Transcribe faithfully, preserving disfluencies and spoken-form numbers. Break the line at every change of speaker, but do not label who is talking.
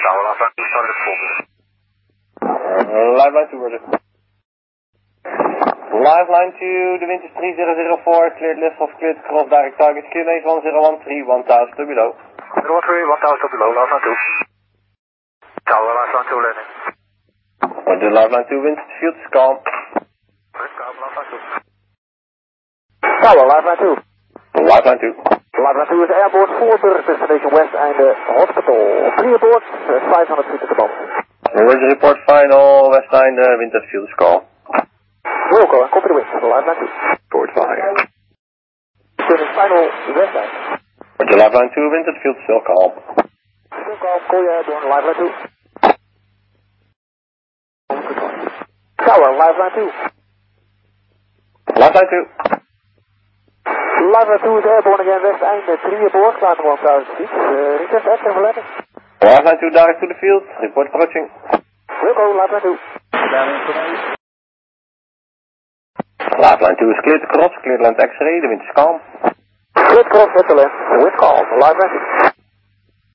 Tower, live line two, started at four.
Live line two, roger. Live line two, the wind is three zero zero four, cleared lift off, cleared cross, direct target, Q N one zero one three, one thousand to below.
zero one three, one thousand to below, live line two. Tower, live line two, landing.
Roger, live line two, wind, field is calm.
Wind calm, live line two.
Tower, live line two.
Live line two.
Live line two is airborne, Voorburg, destination West Einde Hospital. Clear aboard, uh, five hundred feet at the moment.
Roger, report final, West Einde, wind at field is calm.
Wilco, and copy the wind, live line two.
Report fire.
Turning final, West Einde.
Roger, live line two, wind at field still calm.
Still calm, call you airborne, live line two. Tower, live line two.
Live line two.
Live line two is airborne again, West Einde, three aboard, climbing one thousand feet. Uh, request extra for landing.
Live line two, direct to the field, report approaching.
Wilco, live line two.
Live line two is cleared to cross, cleared land X-ray, the wind is calm.
Cleared cross, hit the left, wind calm, live line two.